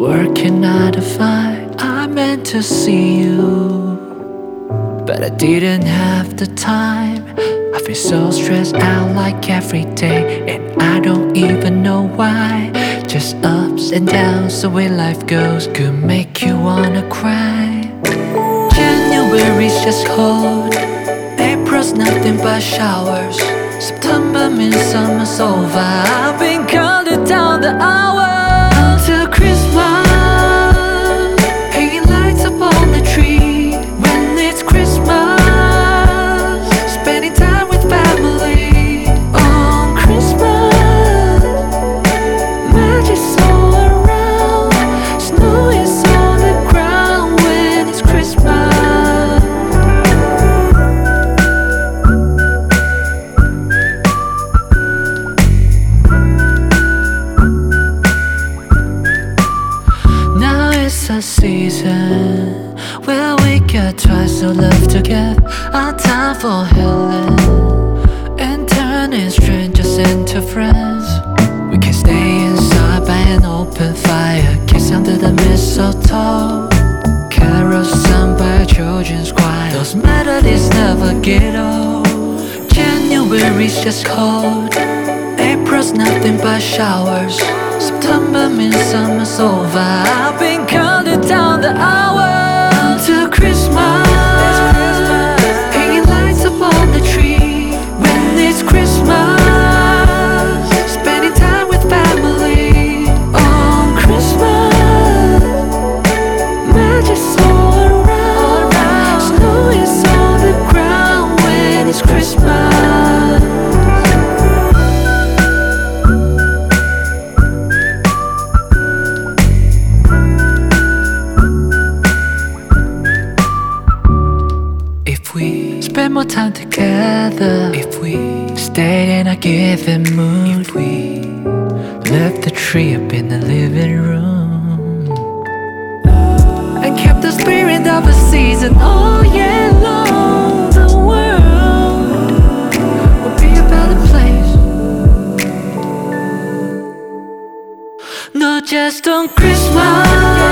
Working 9 to 5, I meant to see you, but I didn't have the time. I feel so stressed out like every day, and I don't even know why. Just ups and downs, the way life goes could make you wanna cry. January's just cold, April's nothing but showers, September means summer's over. I've been counting down the hours until Christmas, hanging lights up on the tree. When it's Christmas, spending time with family. On Christmas, magic's all around, snow is on the ground. When it's Christmas, it's a season where we get twice the love to give. Our time for healing and turning strangers into friends. We can stay inside by an open fire, kiss under the mistletoe, carols sung by a children's choir. Those melodies never get old. January's just cold, April's nothing but showers, September means summer's over. I've been counting down the hours until Christmas, hanging lights up on the tree. When it's Christmas, spending time with family. On Christmas, magic's all around, snow is on the ground. When it's Christmas, spend more time together, if we stay in a given mood, if we left the tree up in the living room and kept the spirit of a season all year long, the world would be a better place. Not just on Christmas,